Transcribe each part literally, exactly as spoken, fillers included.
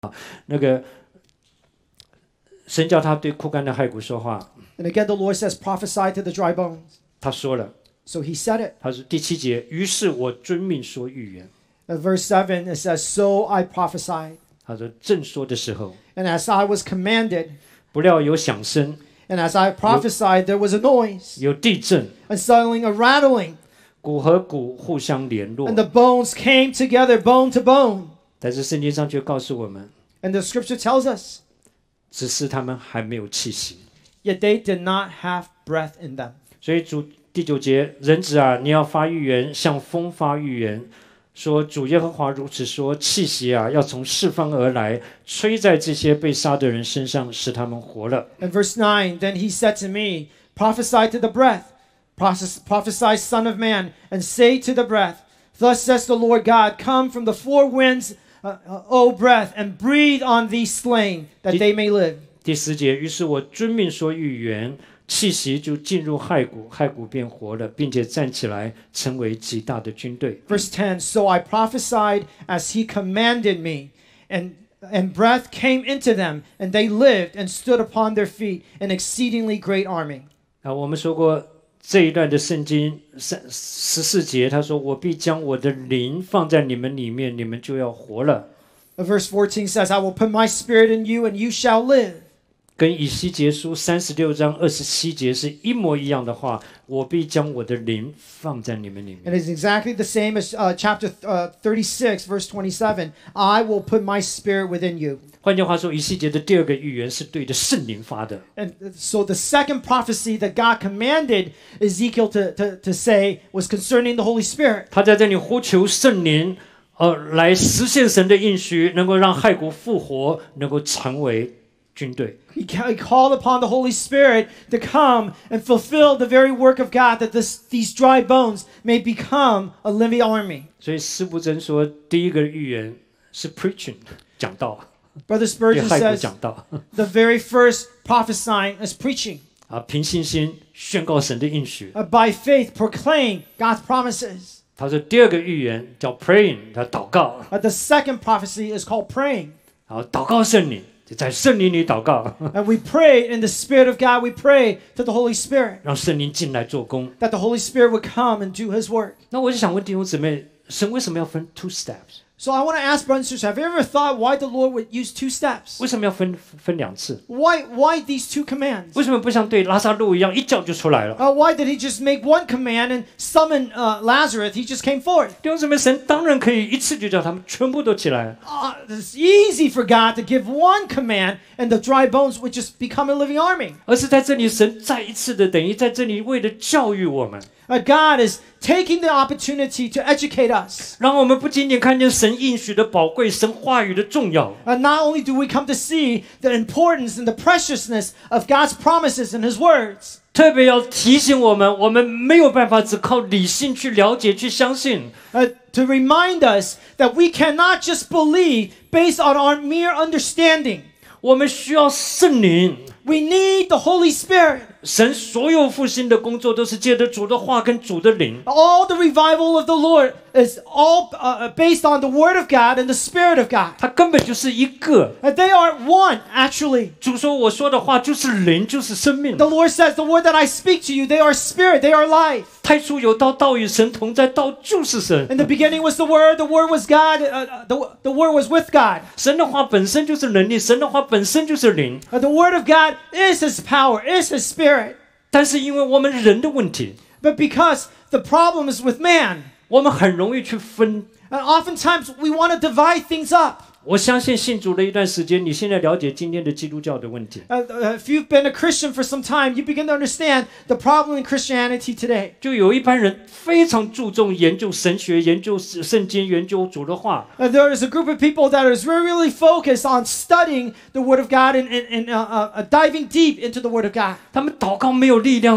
那个神叫他对枯干的骸骨说话。 And again, the Lord says, prophesy to the dry bones. 他说了， So he said it. 他是第七节，于是我遵命说预言。 At verse seven, it says, so I prophesied. 他说正说的时候， And as I was commanded, 不料有响声， and as I prophesied, there was a noise, 有地震， and suddenly a rattling, 骨和骨互相联络 and。the bones came together, bone to bone. 但是圣经上却告诉我们， And the scripture tells us, 只是他们还没有气息。 yet they did not have breath in them. 所以主第九节，人子啊，你要发预言，向风发预言，说主耶和华如此说，气息啊，要从四方而来，吹在这些被杀的人身上，使他们活了。 And verse nine, then he said to me, prophesy to the breath, prophesy, son of man, and say to the breath, thus says the Lord God, come from the four winds, uh, uh, O breath, and breathe on these slain, that they may live. 第十节，于是我遵命说预言，气息就进入骸骨，骸骨便活了，并且站起来，成为极大的军队。 Verse ten, so I prophesied as he commanded me, and, and breath came into them, and they lived and stood upon their feet, an exceedingly great army. 啊，我们说过这一段的圣经三十四节，他说：“我必将我的灵放在你们里面，你们就要活了。” Verse fourteen says, I will put my spirit in you, and you shall live. 跟以西结书三十六章二十七节是一模一样的话，我必将我的灵放在你们里 It 面。 is exactly the same as uh, chapter uh, thirty-six, verse twenty-seven. I will put my spirit within you. 换句话说，以西结的第二个预言是对着圣灵发的。 And so the second prophecy that God commanded Ezekiel to, to, to say was concerning the Holy Spirit. 他在这里呼求圣灵，呃，来实现神的应许，能够让骸骨复活，能够成为军队。 He called upon the Holy Spirit to come and fulfill the very work of God, that this, these dry bones may become a living army. 所以司布真说，第一个预言是 preaching 讲道， Brother 对 Spurgeon 骸骨 says 讲道 the very first prophesying is preaching. 啊，凭信心宣告神的应许。 Uh, by faith, proclaim God's promises. 他说第二个预言叫 praying， 他祷告， Uh, the second prophecy is called praying. 然后祷告圣灵，就在圣灵里祷告， And we pray in the Spirit of God. We pray to the Holy Spirit, 让圣灵进来做工。 that the Holy Spirit would come and do His work. 那我就想问弟兄姊妹，神为什么要分 two steps？ So I want to ask brothers and sisters, have you ever thought why the Lord would use two steps? 为什么要分分两次？ Why, why these two commands? 为什么不像对拉萨路一样，一叫就出来了？ Uh, why did He just make one command and summon uh, Lazarus? He just came forth. 弟兄姊妹，神当然可以一次就叫他们全部都起来。 Uh, it's easy for God to give one command and the dry bones would just become a living army. 而是在这里，神再一次的等于在这里为了教育我们， Uh, God is taking the opportunity to educate us. 让我们不仅仅看见神应许的宝贵，神话语的重要， Uh, not only do we come to see the importance and the preciousness of God's promises and His words, 特别要提醒我们，我们没有办法只靠理性去了解、去相信。 uh, to remind us that we cannot just believe based on our mere understanding. 我们需要圣灵。 We need the Holy Spirit. 神所有复兴的工作都是借着主的话跟主的灵。 All the revival of the Lord is all uh, based on the Word of God and the Spirit of God. 它根本就是一个。 And they are one, actually. 主说我说的话就是灵，就是生命。 The Lord says, the word that I speak to you, they are spirit, they are life. 太初有道，道与神同在，道就是神。 In the beginning was the Word, the Word was God, uh, the, the Word was with God. 神的话本身就是能力，神的话本身就是灵。 Uh, the Word of God is His power, is His Spirit. 但是因为我们人的问题， But because the problem is with man, 我们很容易去分。 and oftentimes we want to divide things up. 我相信信主的一段时间，你现在了解今天的基督教的问题。 Uh, uh, if you've been a Christian for some time, you begin to understand the problem in Christianity today. 就有一般人非常注重研究神学、研究圣经、研究主的话。 Uh, there is a group of people that is really, really focused on studying the Word of God and, and, and uh, uh, uh, diving deep into the Word of God. 他们祷告没有力量，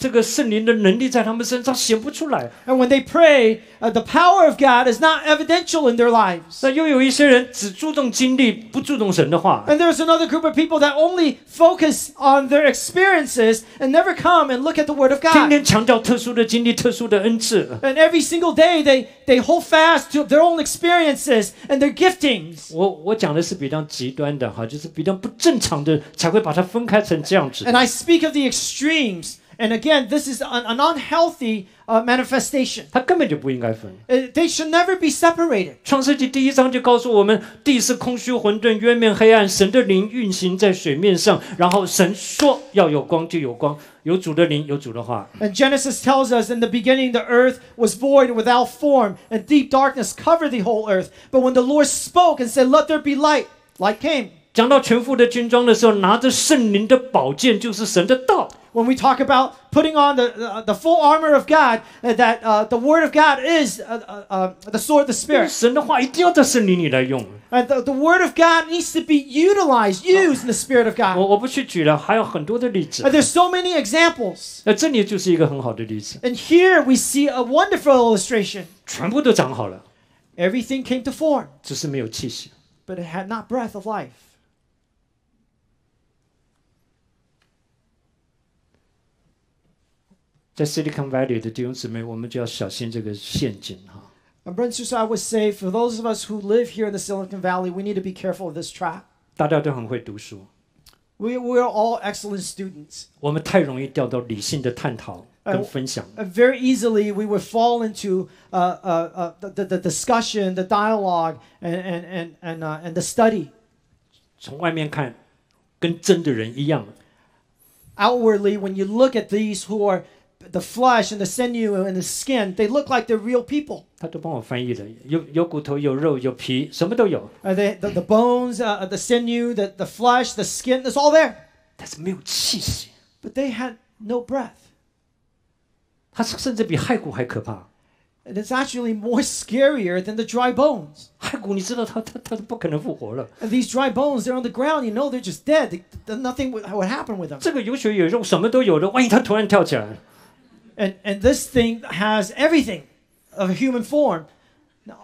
这个圣灵的能力在他们身上显不出来。 And when they pray, uh, the power of God is not evidential in their lives. 那又有一些人只注重经历，不注重神的话。 And there's another group of people that only focus on their experiences and never come and look at the Word of 天 God. 天强调特殊的经历、特殊的恩赐。 And every single day they, they hold fast to their own experiences and their giftings. 我我讲的是比较极端的哈，就是比较不正常的，才会把它分开成这样子。 And I speak of the extremes. And again, this is an, an unhealthy uh, manifestation. 它根本就不应该分。 Uh, They should never be separated. 创世纪第一章就告诉我们，地是空虚混沌，渊面黑暗，神的灵运行在水面上，然后神说要有光就有光，有主的灵，有主的话。 And Genesis tells us in the beginning the earth was void and without form, and deep darkness covered the whole earth. But when the Lord spoke and said, "Let there be light," light came. 讲到全副的军装的时候，拿着圣灵的宝剑，就是神的道。 When we talk about putting on the, uh, the full armor of God, uh, that uh, the Word of God is uh, uh, uh, the sword of the Spirit. 神的话一定要在圣灵里来用。 And the, the Word of God needs to be utilized, used in the Spirit of 我 God. 我不去举了，还有很多的例子 And。there's so many examples. 那这里就是一个很好的例子， And here we see a wonderful illustration. 全部都长好了， Everything came to form, 只是没有气息。 but it had not breath of life. 在 Silicon Valley 的弟兄姊妹，我们就要小心这个陷阱哈。 And brothers and sisters, I would say for those of us who live here in the Silicon Valley, we need to be careful of this trap. 大家都很会读书， We, we're all excellent students. 我们太容易掉到理性的探讨跟分享。 And very easily, we would fall into uh, uh, uh, the, the, the discussion, the dialogue, and, and, and, and, uh, and the study. 从外面看，跟真的人一样。 Outwardly, when you look at these who are the flesh and the sinew and the skin, they look like they're real people. 他都帮我翻译了，有有骨头，有肉，有皮，什么都有， Uh, they, the, the bones, uh, the sinew, the, the flesh, the skin, it's all there. 但是没有气息。 But they had no breath. 它甚至比骸骨还可怕。 And it's actually more scarier than the dry bones. 骸骨，你知道它它它不可能复活了。 And these dry bones, they're on the ground. You know they're just dead. They, they, nothing would, would happen with them. 这个有血有肉，什么都有的，万一它突然跳起来， And, and this thing has everything of a human form. Now,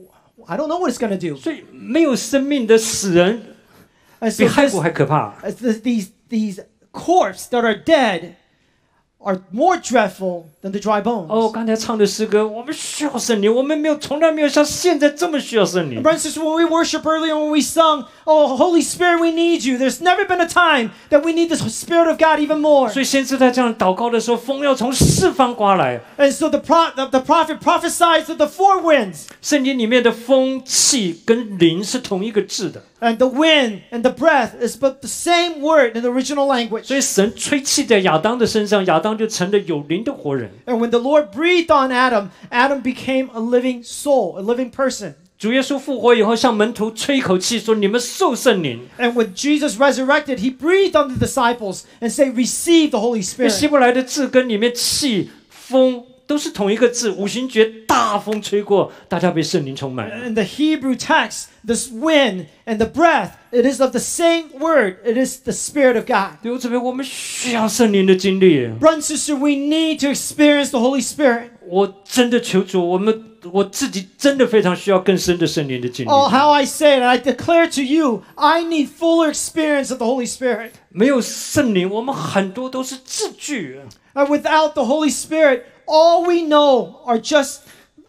I don't know what it's going to do. 所以没有生命的死人 And 比 so 骸 this, 骨还可怕。 as the, these, these corpses that are dead are more dreadful than the dry bones. 哦，刚才唱的诗歌，我们需要圣灵，我们没有从来没有像现在这么需要圣灵 And。brothers and sisters, when we worship earlier, when we sung, "Oh, Holy Spirit, we need you," there's never been a time that we need the Spirit of God even more. 所以先知在这样祷告的时候，风要从四方刮来。 And so the, pro- the, the prophet prophesies to the four winds. 圣经里面的风、气跟灵是同一个字的， And the wind and the breath is but the same word in the original language. 所以神吹气在亚当的身上，亚当就成了有灵的活人。 And when the Lord breathed on Adam, Adam became a living soul, a living person. 主耶稣复活以后，向门徒吹一口气，说：“你们受圣灵。 And when Jesus resurrected, he breathed on the disciples and said, "Receive the Holy 因为希 Spirit." 伯来的字根里面气、风都是同一个字，五行诀大风吹过，大家被圣灵充满。 In the Hebrew text, this wind and the breath, it is of the same word. It is the Spirit of God. 弟兄姊妹，我们需要圣灵的经历。 Brother and sister, we need to experience the Holy Spirit. 我真的求主，我们我自己真的非常需要更深的圣灵的经历。 Oh, how I say it, and I declare to you, I need fuller experience of the Holy Spirit. 没有圣灵，我们很多都是字句。 And without the Holy Spirit, all we know are just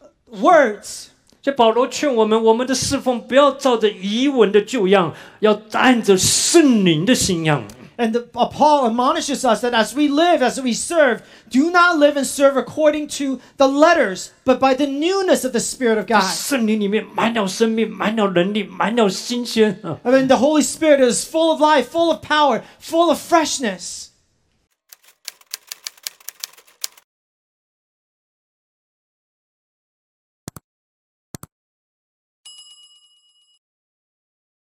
words. 所以保罗劝我们，我们的侍奉不要照着遗文的旧样，要按着圣灵的新样。 And the, uh, Paul admonishes us that as we live, as we serve, do not live and serve according to the letters, but by the newness of the Spirit of God. 圣灵里面满了生命，满了能力，满了新鲜。啊 I mean, the Holy Spirit is full of life, full of power, full of freshness.